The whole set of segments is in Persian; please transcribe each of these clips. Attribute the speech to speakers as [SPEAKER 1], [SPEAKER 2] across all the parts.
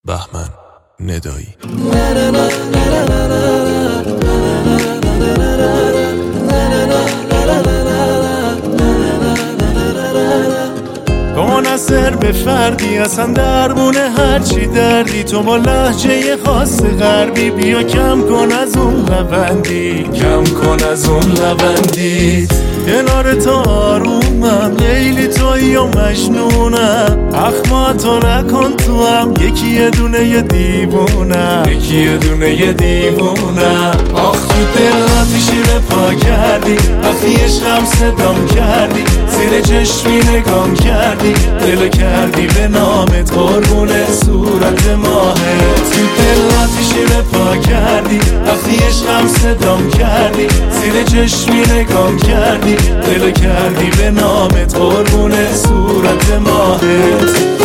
[SPEAKER 1] بهمن ندایی.
[SPEAKER 2] منحصر به فردی اصلا درمونه هرچی دردی تو با لهجه خاص غربی بیا کم کن از اون لبندی، کم کن از اون لبندی. کنار تو آرومم لیلی تویی و مجنونم، اخماتو نکن تو هم یکی یه دونه یه دیوونم، یکی یه دونه یه دیوونم. آخ تو دل شیر پا کردی وقتی عشقم صدام کردی، زیر چشمی نگام کردی دل کردی به نامت قربون صورت ماهت. تو دل شیر پا کردی وقتی عشقم صدام کردی، زیر چشمی نگام کردی دل کردی به نامت قربون صورت ماهت.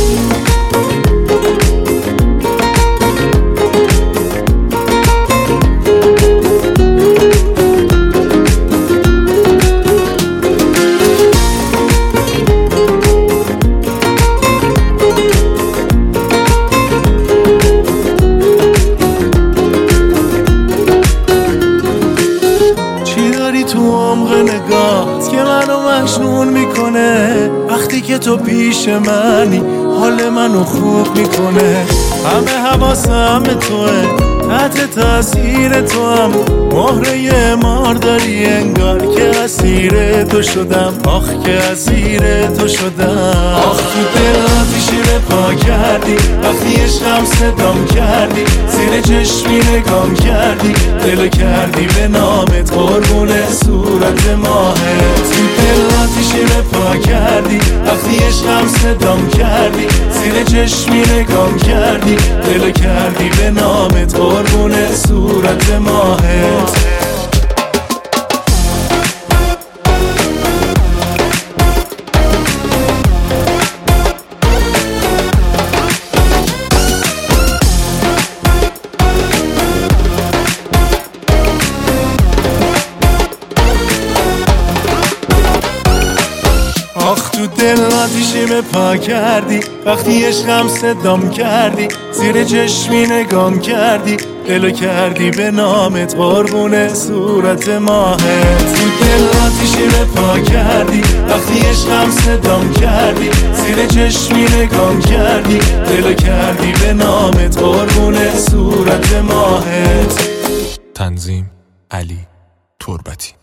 [SPEAKER 2] تو عمق نگاهت که منو مجنون میکنه، وقتی که تو پیش منی حال منو خوب میکنه. همه حواسم توه تحت تاثیر تو هم، مهره مار داری انگار که اسیر تو شدم، آخ که اسیر تو شدم. آخ تو دل شیر پا کردی وقتی عشقم صدام کردی، زیر چشمی نگام کردی دل کردی به نامت قربون صورت ماهت. تو دل شیر پا کردی وقتی عشقم صدام کردی، زیر چشمی نگام کردی دل کردی به نامت قربون صورت ماهت. آخ تو دل آتیشی پا کردی وقتی عشقم صدام کردی، زیر چشمی نگام کردی دلو کردی به نامت قربون صورت ماهت. تو دل آتیشی پا کردی وقتی عشقم صدام کردی، زیر چشمی نگام کردی دلو کردی به نامت قربون صورت ماهت.
[SPEAKER 1] تنظیم علی تربتی.